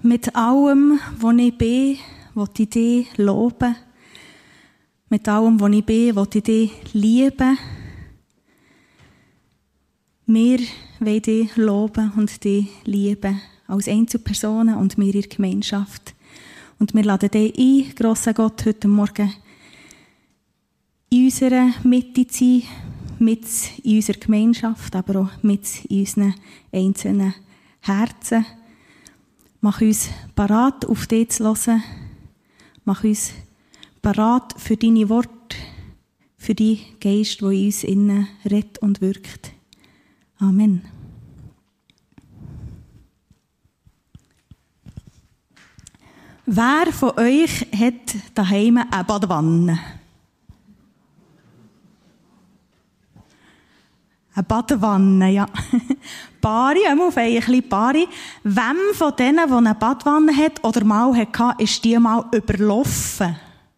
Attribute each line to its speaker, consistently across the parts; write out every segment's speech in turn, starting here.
Speaker 1: Mit allem, was ich bin, will ich dich loben. Mit allem, was ich bin, will ich dich lieben. Wir wollen dich loben und dich lieben. Als Einzelpersonen und wir in der Gemeinschaft. Und wir laden dich ein, grosser Gott, heute Morgen in unserer Mitte zu sein, mit in unserer Gemeinschaft, aber auch mit in unseren einzelnen Herzen. Mach uns parat, auf dich zu hören. Mach uns parat für deine Worte, für deinen Geist, der in uns innen redet und wirkt. Amen. Wer von euch hat daheim eine Badewanne? Eine Badewanne, ja. Paare, auf ein bisschen Paare. Wem von denen, die eine Badewanne hat oder mal hatte, ist die mal überlaufen?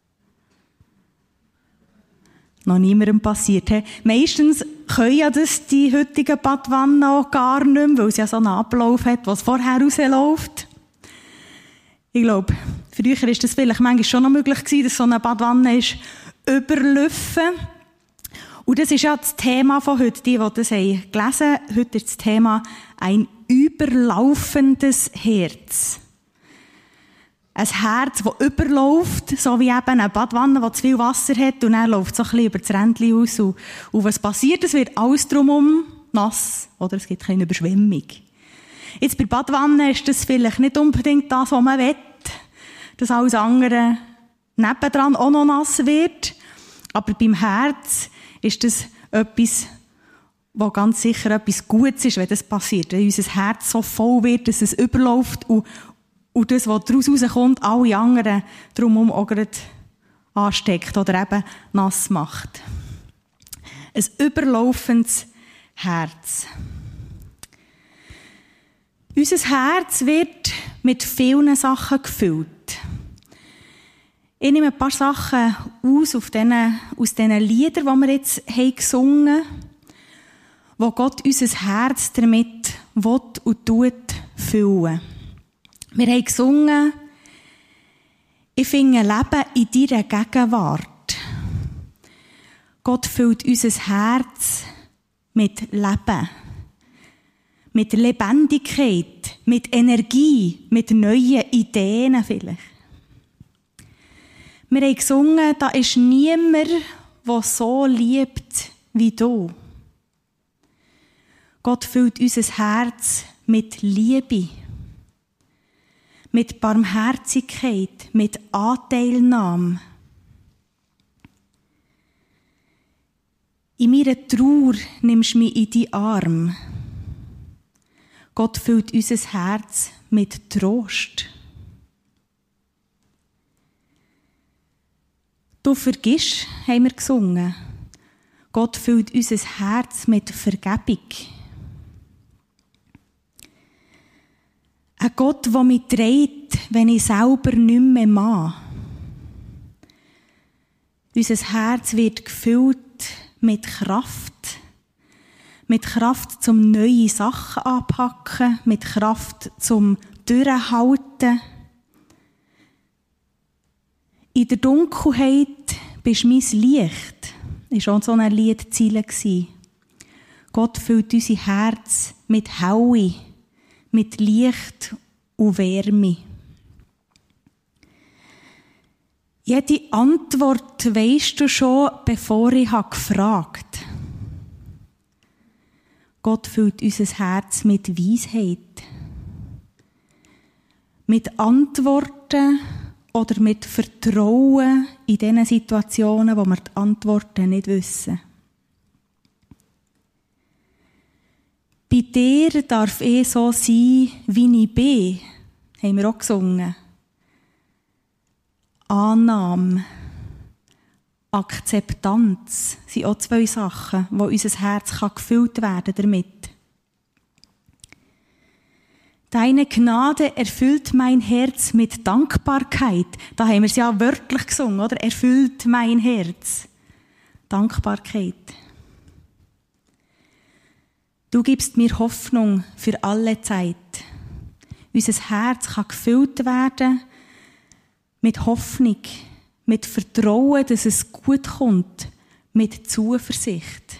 Speaker 1: Noch niemandem passiert. He? Meistens können ja das die heutigen Badwannen auch gar nicht mehr, weil es ja so einen Ablauf hat, was vorher rausläuft. Ich glaube, früher war das vielleicht manchmal schon noch möglich gewesen, dass so eine Badwanne ist überlaufen. Und das ist ja das Thema von heute, die das haben gelesen. Heute ist das Thema ein überlaufendes Herz. Ein Herz, das überläuft, so wie eben eine Badwanne, die zu viel Wasser hat, und dann läuft es so ein bisschen über das Rändchen aus. Und was passiert? Es wird alles drumherum nass, oder es gibt keine Überschwemmung. Jetzt bei Badwannen ist das vielleicht nicht unbedingt das, was man will, dass alles andere nebendran auch noch nass wird. Aber beim Herz ist das etwas, was ganz sicher etwas Gutes ist, wenn das passiert. Wenn unser Herz so voll wird, dass es überläuft und das, was daraus rauskommt, alle anderen drumherum auch gerade ansteckt oder eben nass macht. Ein überlaufendes Herz. Unser Herz wird mit vielen Sachen gefüllt. Ich nehme ein paar Sachen aus diesen Liedern, die wir jetzt gesungen haben, wo Gott unser Herz damit will und tut füllen. Wir haben gesungen, ich finde Leben in deiner Gegenwart. Gott füllt unser Herz mit Leben, mit Lebendigkeit, mit Energie, mit neuen Ideen vielleicht. Wir haben gesungen, da ist niemand, der so liebt wie du. Gott füllt unser Herz mit Liebe, mit Barmherzigkeit, mit Anteilnahme. In meiner Trauer nimmst du mich in die Arme. Gott füllt unser Herz mit Trost. Du vergisst, haben wir gesungen. Gott füllt unser Herz mit Vergebung. Ein Gott, der mich trägt, wenn ich selber nicht mehr mag. Unser Herz wird gefüllt mit Kraft. Mit Kraft, zum neue Sachen anpacken. Mit Kraft, zum Durchhalten. In der Dunkelheit bist mein Licht. Das war auch so ein Liedziel. Gott füllt unser Herz mit Helle, mit Licht und Wärme. Jede Antwort weisst du schon, bevor ich gefragt habe. Gott füllt unser Herz mit Weisheit. Mit Antworten oder mit Vertrauen in diesen Situationen, wo wir die Antworten nicht wissen. Bei dir darf ich so sein, wie ich bin, haben wir auch gesungen. Annahme, Akzeptanz sind auch zwei Sachen, wo unser Herz gefüllt werden damit. Deine Gnade erfüllt mein Herz mit Dankbarkeit. Da haben wir es ja wörtlich gesungen, oder? Erfüllt mein Herz. Dankbarkeit. Du gibst mir Hoffnung für alle Zeit. unser Herz kann gefüllt werden mit Hoffnung, mit Vertrauen, dass es gut kommt, mit Zuversicht.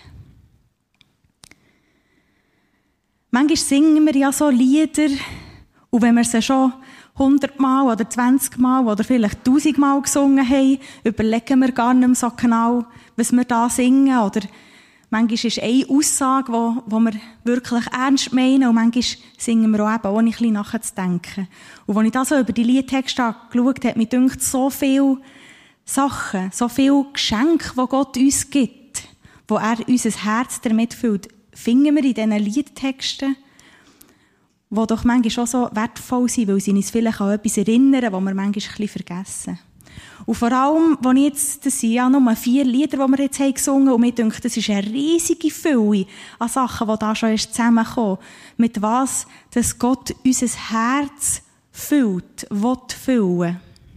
Speaker 1: Manchmal singen wir ja so Lieder, und wenn wir sie schon 100-mal oder 20-mal oder vielleicht 1000-mal gesungen haben, überlegen wir gar nicht mehr so genau, was wir da singen. Oder manchmal ist eine Aussage, die wir wirklich ernst meinen, und manchmal singen wir auch eben, ohne ein bisschen nachzudenken. Und als ich da so über die Liedtexte geschaut habe, hat mich gedacht, so viele Sachen, so viele Geschenke, die Gott uns gibt, wo er unser Herz damit füllt, finden wir in diesen Liedtexten, die doch manchmal auch so wertvoll sind, weil sie uns vielleicht an etwas erinnern, was wir manchmal ein bisschen vergessen. Und vor allem, das sind ja nur 4 Lieder, die wir jetzt gesungen haben, und mir denkt, das ist eine riesige Fülle an Sachen, die da schon erst zusammenkommen. Mit was, dass Gott unser Herz füllt, will füllen.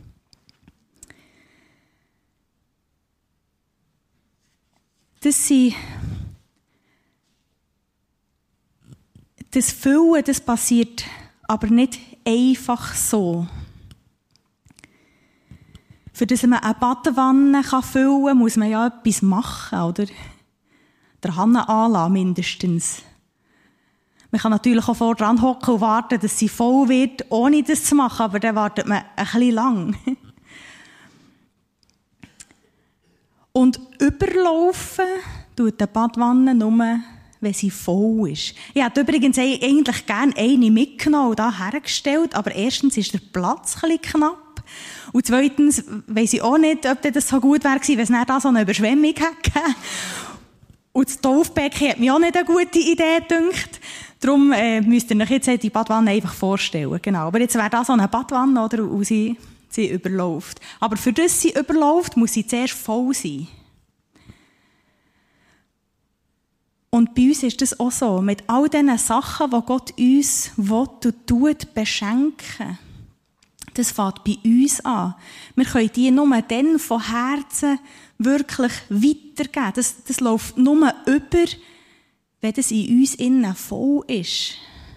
Speaker 1: Das Füllen, das passiert aber nicht einfach so. Für das man eine Badewanne füllen kann, muss man ja etwas machen, oder? Der Hanne anlassen, mindestens. Man kann natürlich auch vor dran hocken und warten, dass sie voll wird, ohne das zu machen, aber dann wartet man ein bisschen lang. Und überlaufen tut die Badwanne nur, wenn sie voll ist. Ich hätte übrigens eigentlich gerne eine mitgenommen und da hergestellt, aber erstens ist der Platz ein bisschen knapp. Und zweitens weiss ich auch nicht, ob das so gut wäre gewesen, wenn es nicht da so eine Überschwemmung hätte. Und das Taufbecken hat mir auch nicht eine gute Idee gedacht. Darum müsst ihr euch jetzt die Badwanne einfach vorstellen. Genau. Aber jetzt wäre da so eine Badwanne, oder? Und sie überläuft. Aber für das sie überläuft, muss sie zuerst voll sein. Und bei uns ist das auch so. Mit all diesen Sachen, die Gott uns will und tut, beschenken. Das fängt bei uns an. Wir können die nur dann von Herzen wirklich weitergeben. Das läuft nur über, wenn das in uns innen voll ist.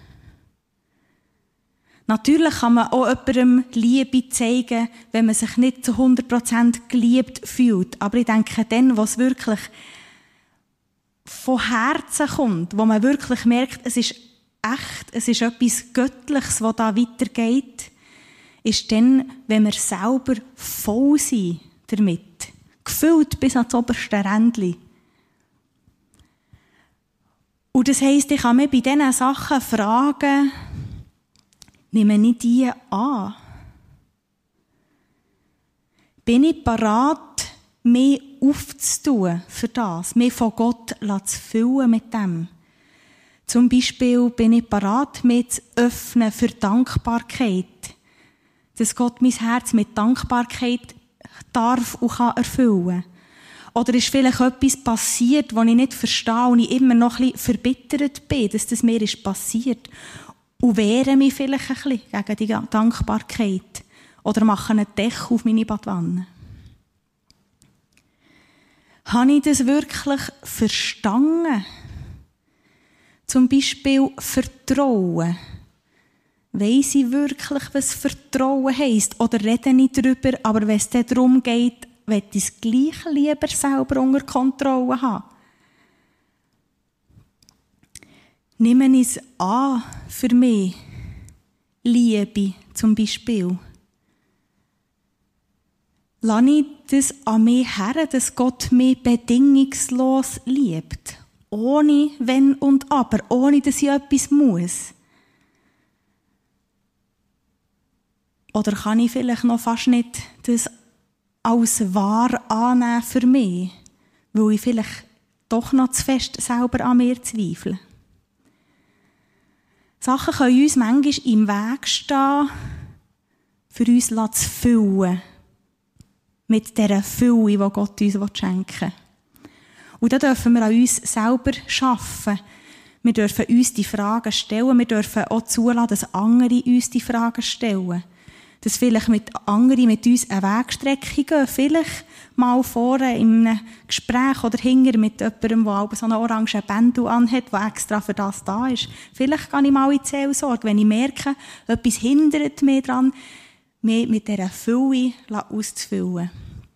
Speaker 1: Natürlich kann man auch jemandem Liebe zeigen, wenn man sich nicht zu 100% geliebt fühlt. Aber ich denke, dann, wo es wirklich von Herzen kommt, wo man wirklich merkt, es ist echt, es ist etwas Göttliches, das da weitergeht, ist dann, wenn wir selber voll sind damit. Gefüllt bis ans oberste Rändchen. Und das heisst, ich kann mich bei diesen Sachen fragen, nehme ich die an? Bin ich bereit, mich aufzutun für das, mich von Gott zu füllen mit dem? Zum Beispiel bin ich bereit, mich zu öffnen für Dankbarkeit. Dass Gott mein Herz mit Dankbarkeit darf und kann erfüllen. Oder ist vielleicht etwas passiert, das ich nicht verstehe und ich immer noch ein bisschen verbittert bin, dass das mir ist passiert. Und wehre mich vielleicht ein bisschen gegen die Dankbarkeit. Oder mache einen Deckel auf meine Badwanne. Habe ich das wirklich verstanden? Zum Beispiel Vertrauen. Weiss ich wirklich, was Vertrauen heisst? Oder rede ich darüber, aber wenn es dann darum geht, will ich es gleich lieber selber unter Kontrolle haben? Nehme ich es an für mich? Liebe zum Beispiel. Lasse ich das an mich her, dass Gott mich bedingungslos liebt? Ohne Wenn und Aber, ohne dass ich etwas muss? Oder kann ich vielleicht noch fast nicht das als wahr annehmen für mich, weil ich vielleicht doch noch zu fest selber an mir zweifle? Sachen können uns manchmal im Weg stehen, für uns zu füllen. Mit dieser Fülle, die Gott uns schenken will. Und da dürfen wir an uns selber arbeiten. Wir dürfen uns die Fragen stellen. Wir dürfen auch zulassen, dass andere uns die Fragen stellen. Dass vielleicht andere mit uns eine Wegstrecke gehen. Vielleicht mal vorne in einem Gespräch oder hinter mit jemandem, der so einen orangen Bändel anhat, der extra für das da ist. Vielleicht gehe ich mal in die Seelsorge, wenn ich merke, etwas hindert mich daran, mich mit dieser Fülle auszufüllen.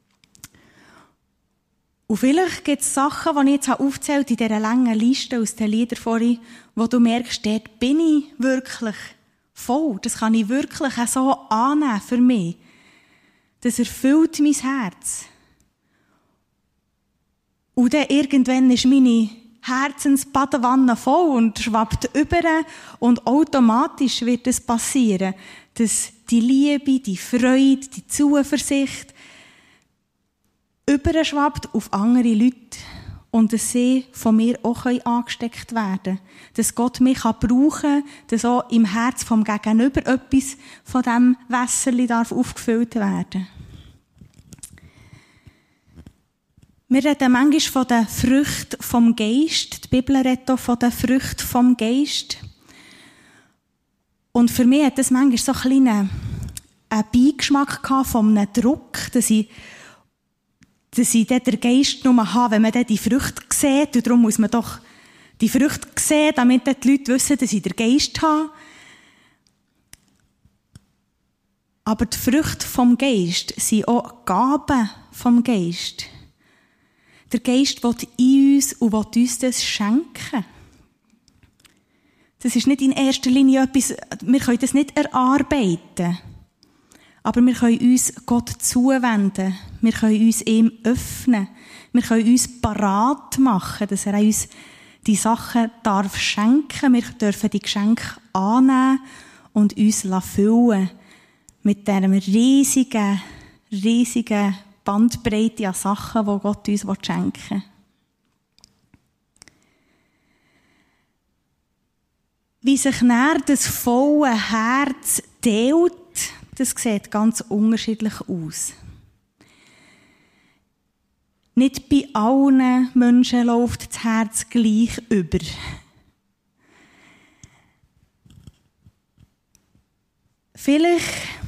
Speaker 1: Und vielleicht gibt es Sachen, die ich jetzt aufgezählt habe, in dieser langen Liste aus den Liedern vorhin, wo du merkst, dort bin ich wirklich voll. Das kann ich wirklich so annehmen für mich. Das erfüllt mein Herz. Und dann irgendwann ist meine Herzensbadewanne voll und schwappt über und automatisch wird es passieren, dass die Liebe, die Freude, die Zuversicht überschwappt auf andere Leute und dass sie von mir auch angesteckt werden können. Dass Gott mich brauchen kann, dass auch im Herz vom Gegenüber etwas von diesem Wässerli darf aufgefüllt werden. Wir reden manchmal von den Früchten vom Geist. Die Bibel redet auch von den Früchten vom Geist. Und für mich hat das manchmal so einen Beigeschmack von einem Druck, dass ich dann den Geist nur habe, wenn man dann die Früchte sieht. Und darum muss man doch die Früchte sehen, damit dann die Leute wissen, dass ich den Geist habe. Aber die Früchte vom Geist sind auch Gaben vom Geist. Der Geist will in uns und will uns das schenken. Das ist nicht in erster Linie etwas, wir können das nicht erarbeiten. Aber wir können uns Gott zuwenden. Wir können uns ihm öffnen. Wir können uns parat machen, dass er uns die Sachen darf schenken. Wir dürfen die Geschenke annehmen und uns füllen mit dieser riesigen Bandbreite an Sachen, die Gott uns schenken will. Wie sich näher das volle Herz teilt, das sieht ganz unterschiedlich aus. Nicht bei allen Menschen läuft das Herz gleich über. Vielleicht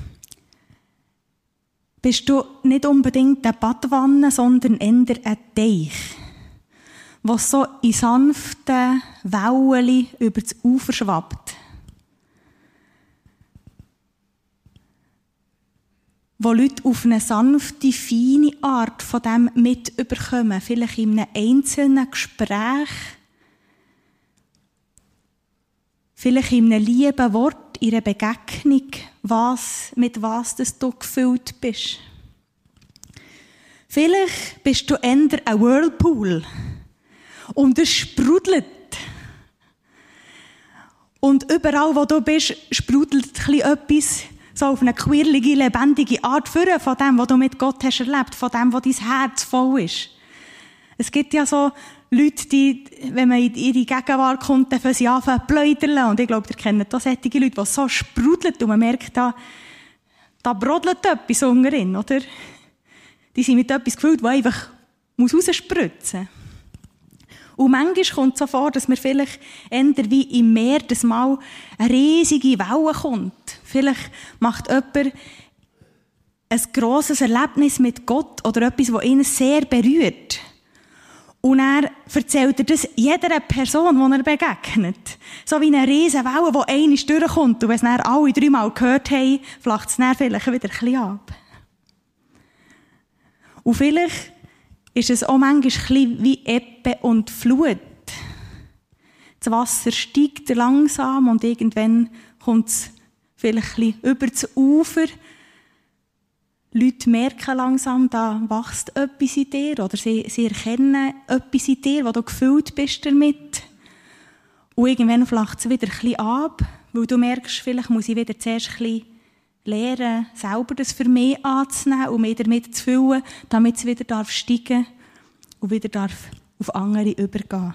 Speaker 1: bist du nicht unbedingt eine Badwanne, sondern eher ein Teich, was so in sanften Wellen über das Ufer schwappt. Wo Leute auf eine sanfte, feine Art von dem mitbekommen, vielleicht in einem einzelnen Gespräch, vielleicht in einem lieben Wort, in einer Begegnung, mit was du gefüllt bist. Vielleicht bist du eher ein Whirlpool und es sprudelt. Und überall, wo du bist, sprudelt etwas so auf eine quirlige, lebendige Art von dem, was du mit Gott hast erlebt, von dem, wo dein Herz voll ist. Es gibt ja so Leute, die, wenn man in ihre Gegenwart kommt, dann fangen sie an zu pläudern. Und ich glaube, ihr kennt auch solche Leute, die so sprudeln und man merkt, da brodelt etwas unter ihnen, oder? Die sind mit etwas gefüllt, das einfach rausspritzen muss. Und manchmal kommt es so vor, dass mir vielleicht eher wie im Meer das Mal eine riesige Welle kommt. Vielleicht macht jemand ein grosses Erlebnis mit Gott oder etwas, das ihn sehr berührt. Und er erzählt das jeder Person, die er begegnet. So wie eine riesige Welle, die einmal durchkommt. Und wenn es dann alle 3 Mal gehört haben, flacht es dann vielleicht wieder ein bisschen ab. Und vielleicht ist es auch manchmal ein bisschen wie Ebbe und Flut. Das Wasser steigt langsam und irgendwann kommt es vielleicht ein bisschen über das Ufer. Leute merken langsam, da wächst etwas in dir oder sie erkennen etwas in dir, wo du gefüllt bist damit. Und irgendwann flacht es wieder ein bisschen ab, weil du merkst, vielleicht muss ich wieder zuerst ein bisschen lernen, selber das für mich anzunehmen und mich damit zu füllen, damit es wieder steigen darf und wieder darf auf andere übergehen.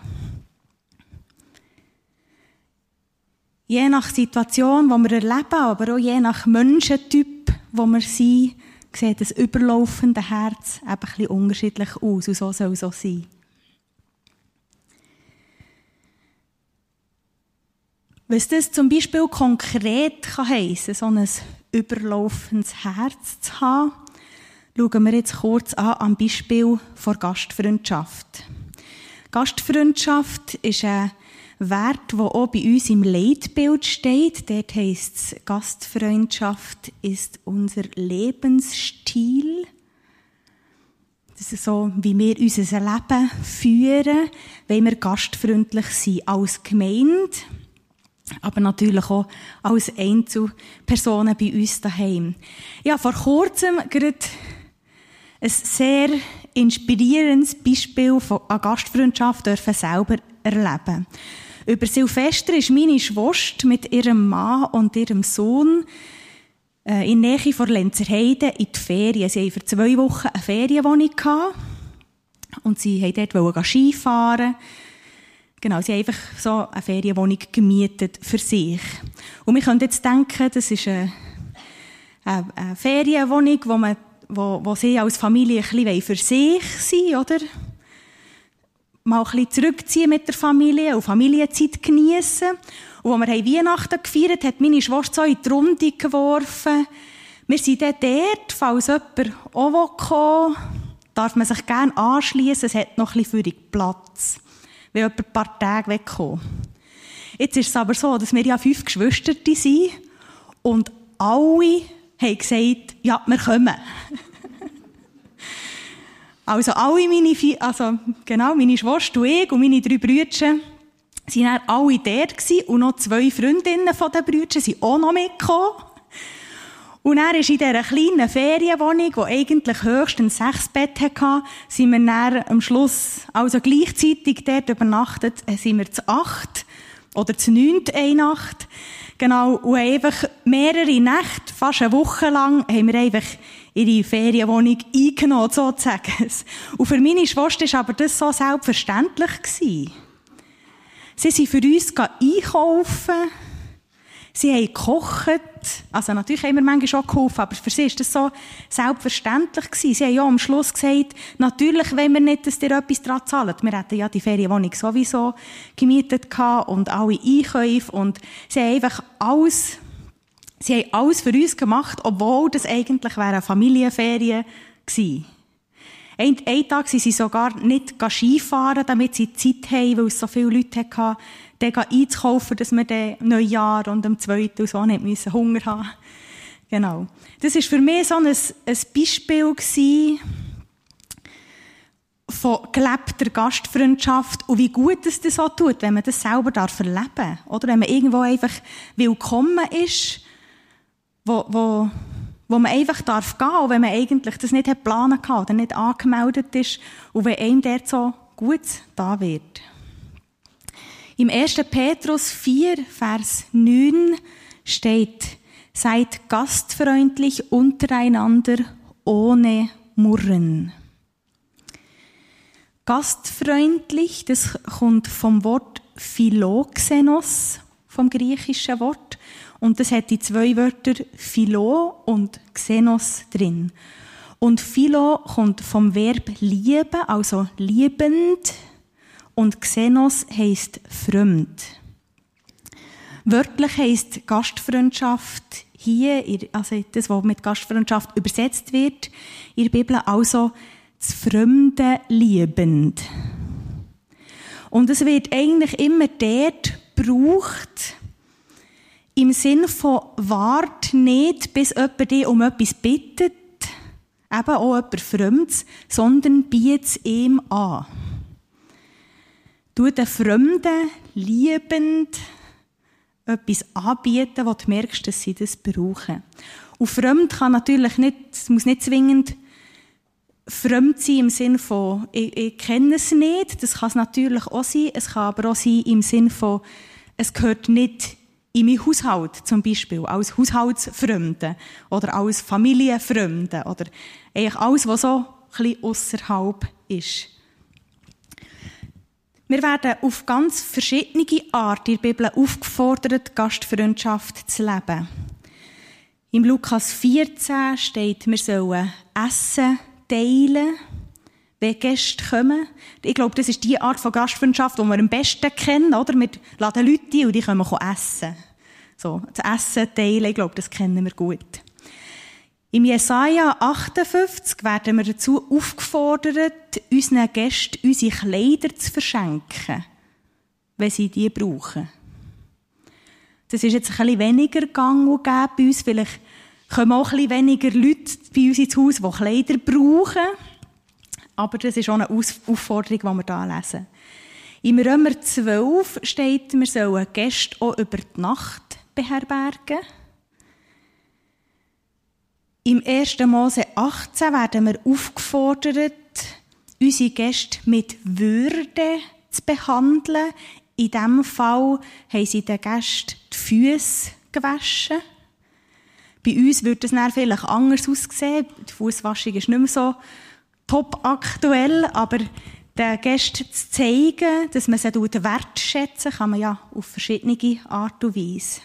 Speaker 1: Je nach Situation, die wir erleben, aber auch je nach Menschentyp, wo wir sind, sieht das überlaufende Herz eben ein bisschen unterschiedlich aus. Und so soll es auch sein. Was das zum Beispiel konkret heissen kann, so ein überlaufendes Herz zu haben, schauen wir jetzt kurz am Beispiel der Gastfreundschaft. Gastfreundschaft ist ein Wert, der auch bei uns im Leitbild steht. Dort heisst es, Gastfreundschaft ist unser Lebensstil. Das ist so, wie wir unser Leben führen, wenn wir gastfreundlich sind als Gemeinde, aber natürlich auch als Einzelpersonen bei uns daheim. Ja, vor kurzem gerade ein sehr inspirierendes Beispiel an Gastfreundschaft dürfen selber erleben. Über Silvester ist meine Schwester mit ihrem Mann und ihrem Sohn in der Nähe von Lenzerheide in die Ferien. Sie hatten für 2 Wochen eine Ferienwohnung und sie wollten dort Skifahren. Genau, sie haben einfach so eine Ferienwohnung gemietet für sich. Und wir können jetzt denken, das ist eine Ferienwohnung, wo sie als Familie ein bisschen für sich sein, oder? Mal ein bisschen zurückziehen mit der Familie und Familienzeit geniessen. Und als wir Weihnachten gefeiert haben, hat meine Schwester so in die Runde geworfen. Wir sind dann dort, falls jemand auch kommen will, darf man sich gerne anschliessen. Es hat noch ein bisschen Platz, wenn jemand ein paar Tage wegkommt. Jetzt ist es aber so, dass wir ja 5 Geschwister sind und alle haben gesagt, ja, wir kommen. Also meine Schwester und ich und meine 3 Brüder sind dann alle dort gewesen, und noch 2 Freundinnen von den Brüdern sind auch noch mitgekommen. Und dann ist in dieser kleinen Ferienwohnung, die eigentlich höchstens 6 Betten hatte, sind wir dann am Schluss, also gleichzeitig dort übernachtet, sind wir zu 8 oder zu 9 eine Nacht. Genau, und einfach mehrere Nächte, fast eine Woche lang, haben wir einfach ihre Ferienwohnung eingenommen, sozusagen. Und für meine Schwester war aber das so selbstverständlich gewesen. Sie sind für uns einkaufen, sie haben gekocht, also natürlich haben wir manchmal auch geholfen, aber für sie war das so selbstverständlich gewesen. Sie haben ja am Schluss gesagt, natürlich wollen wir nicht, dass ihr etwas daran zahlt. Wir hätten ja die Ferienwohnung sowieso gemietet und alle Einkäufe, und sie haben einfach alles für uns gemacht, obwohl das eigentlich eine Familienferien gewesen. Einen Tag sind sie sogar nicht Skifahren, damit sie Zeit haben, weil es so viele Leute hatten, dann einzukaufen, dass wir dann Neujahr und am 2. und so nicht Hunger haben. Genau. Das war für mich so ein Beispiel von gelebter Gastfreundschaft und wie gut es das so tut, wenn man das selber erleben darf. Oder wenn man irgendwo einfach willkommen ist, wo man einfach gehen darf, auch wenn man eigentlich das nicht geplant hat oder nicht angemeldet ist, und wenn einem dort so gut da wird. Im 1. Petrus 4, Vers 9 steht, seid gastfreundlich untereinander ohne Murren. Gastfreundlich, das kommt vom Wort Philoxenos, vom griechischen Wort. Und das hat die 2 Wörter Philo und Xenos drin. Und Philo kommt vom Verb lieben, also liebend. Und Xenos heisst fremd. Wörtlich heisst Gastfreundschaft hier, also das, was mit Gastfreundschaft übersetzt wird, in der Bibel also das Fremde liebend. Und es wird eigentlich immer dort gebraucht, im Sinn von wart nicht, bis jemand dich um etwas bittet, eben auch jemand Fremdes, sondern biet es ihm an. Du den Fremden liebend etwas anbieten, wo du merkst, dass sie das brauchen. Und fremd kann natürlich nicht, es muss nicht zwingend fremd sein im Sinn von, ich kenne es nicht, das kann es natürlich auch sein, es kann aber auch sein im Sinn von, es gehört nicht in meinen Haushalt zum Beispiel, als Haushaltsfremde oder als Familienfremde oder eigentlich alles, was so ein bisschen ausserhalb ist. Wir werden auf ganz verschiedene Art in der Bibel aufgefordert, Gastfreundschaft zu leben. Im Lukas 14 steht, wir sollen Essen teilen wenn Gäste kommen. Ich glaube, das ist die Art von Gastfreundschaft, die wir am besten kennen, oder? Wir laden Leute ein und die können essen. So, das Essen teilen, ich glaube, das kennen wir gut. Im Jesaja 58 werden wir dazu aufgefordert, unseren Gästen unsere Kleider zu verschenken, wenn sie die brauchen. Das ist jetzt ein bisschen weniger gang und gäbe bei uns. Vielleicht kommen auch ein bisschen weniger Leute bei uns ins Haus, die Kleider brauchen. Aber das ist auch eine Aufforderung, die wir hier lesen. Im Römer 12 steht, wir sollen Gäste auch über die Nacht beherbergen. Im 1. Mose 18 werden wir aufgefordert, unsere Gäste mit Würde zu behandeln. In diesem Fall haben sie den Gästen die Füße gewaschen. Bei uns würde es dann vielleicht anders aussehen. Die Fußwaschung ist nicht mehr so top aktuell, aber den Gästen zu zeigen, dass man sie wertschätzen, kann man ja auf verschiedene Art und Weise.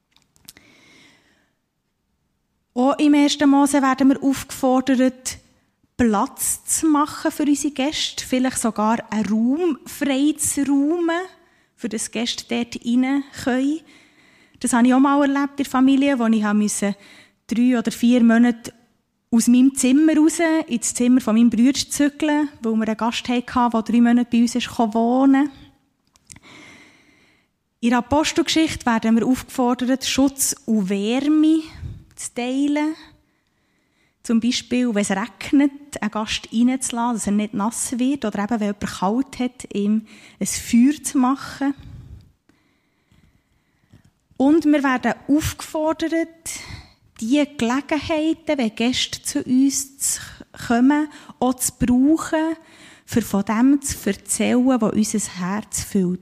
Speaker 1: Auch im 1. Mose werden wir aufgefordert, Platz zu machen für unsere Gäste, vielleicht sogar einen Raum frei zu räumen, für das Gäste dort rein können. Das habe ich auch mal erlebt in der Familie, wo ich 3 oder 4 Monate aus meinem Zimmer raus ins Zimmer von meinem Bruder zügeln, weil wir einen Gast hatten, der 3 Monate bei uns wohnen konnte. In der Apostelgeschichte werden wir aufgefordert, Schutz und Wärme zu teilen. Zum Beispiel, wenn es regnet, einen Gast reinzulassen, dass er nicht nass wird. Oder eben, wenn jemand kalt hat, ihm ein Feuer zu machen. Und wir werden aufgefordert, die Gelegenheiten, wenn Gäste zu uns kommen, auch zu brauchen, für von dem zu erzählen, was unser Herz füllt.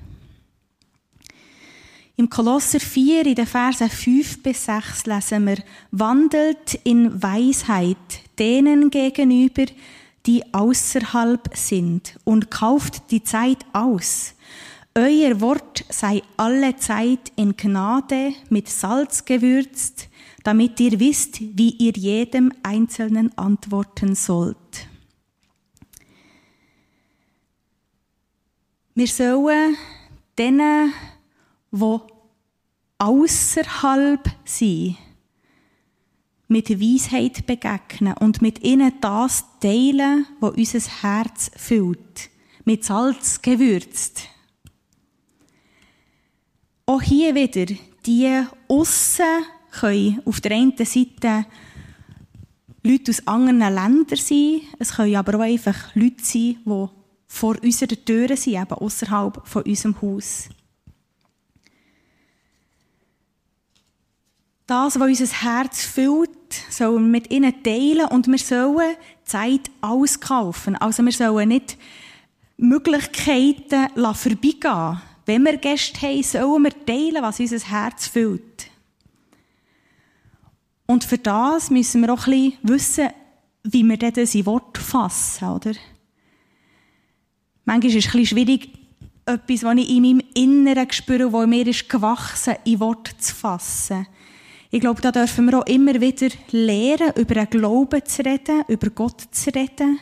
Speaker 1: Im Kolosser 4, in den Versen 5-6 lesen wir, wandelt in Weisheit denen gegenüber, die außerhalb sind, und kauft die Zeit aus. Euer Wort sei alle Zeit in Gnade mit Salz gewürzt, damit ihr wisst, wie ihr jedem Einzelnen antworten sollt. Wir sollen denen, die außerhalb sind, mit Weisheit begegnen und mit ihnen das teilen, was unser Herz füllt. Mit Salz gewürzt. Auch hier wieder, die aussen können auf der einen Seite Leute aus anderen Ländern sein, es können aber auch einfach Leute sein, die vor unserer Tür sind, eben ausserhalb von unserem Haus. Das, was unser Herz füllt, sollen wir mit ihnen teilen und wir sollen Zeit auskaufen. Also wir sollen nicht Möglichkeiten vorbeigehen lassen. Wenn wir Gäste haben, sollen wir teilen, was unser Herz füllt. Und für das müssen wir auch ein bisschen wissen, wie wir diese Worte fassen, oder? Manchmal ist es ein bisschen schwierig, etwas, was ich in meinem Inneren spüre, das mir ist gewachsen, in Worte zu fassen. Ich glaube, da dürfen wir auch immer wieder lernen, über den Glauben zu reden, über Gott zu reden.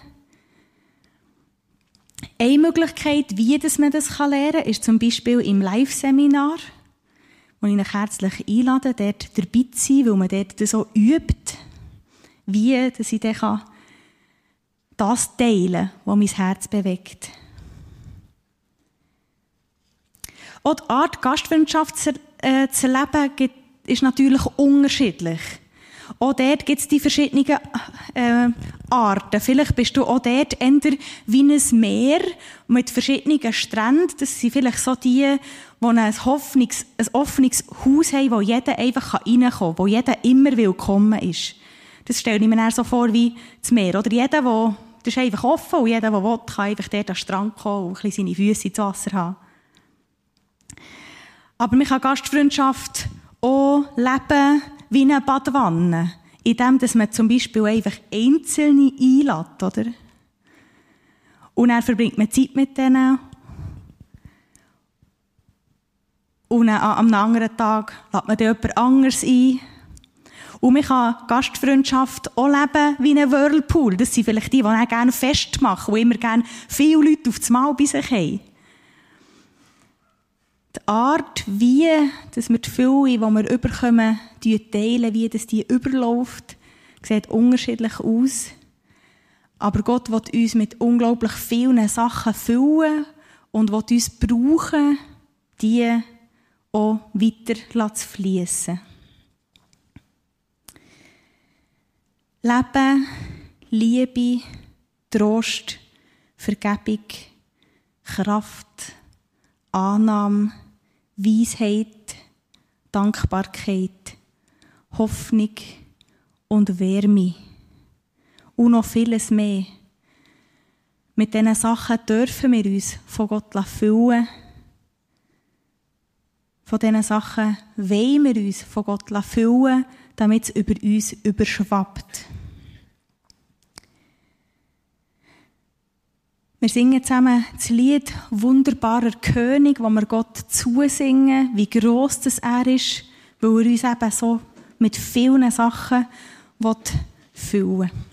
Speaker 1: Eine Möglichkeit, wie man das lernen kann, ist zum Beispiel im Live-Seminar, wo ich euch herzlich einlade, dort dabei zu sein, weil man dort so übt, wie dass ich dann das teilen kann, was mein Herz bewegt. Auch die Art, Gastfreundschaft zu erleben, ist natürlich unterschiedlich. Auch dort gibt es die verschiedenen Arten. Vielleicht bist du auch dort eher wie ein Meer mit verschiedenen Stränden. Das sind vielleicht so die ein offenes Haus haben, wo jeder einfach reinkommen kann, wo jeder immer willkommen ist. Das stelle ich mir dann so vor wie das Meer. Oder das ist einfach offen und jeder, der will, kann einfach dort an den Strand kommen und ein bisschen seine Füße ins Wasser haben. Aber man kann Gastfreundschaft auch leben wie eine Badwanne, indem man zum Beispiel einfach Einzelne einlädt, oder? Und dann verbringt man Zeit mit denen. Und dann, am anderen Tag lädt man dann jemand anderes ein. Und man kann Gastfreundschaft auch leben wie ein Whirlpool. Das sind vielleicht die auch gerne festmachen, die immer gerne viele Leute auf das Mal bei sich haben. Die Art, wie dass wir die Fülle, die wir überkommen, teilen, wie das die überläuft, sieht unterschiedlich aus. Aber Gott will uns mit unglaublich vielen Sachen füllen und will uns brauchen, die auch weiter zu fließen. Leben, Liebe, Trost, Vergebung, Kraft, Annahme, Weisheit, Dankbarkeit, Hoffnung und Wärme. Und noch vieles mehr. Mit diesen Sachen dürfen wir uns von Gott füllen. Von diesen Sachen wollen wir uns von Gott füllen, damit es über uns überschwappt. Wir singen zusammen das Lied «Wunderbarer König», wo wir Gott zusingen, wie gross das er ist, weil er uns eben so mit vielen Sachen füllen will.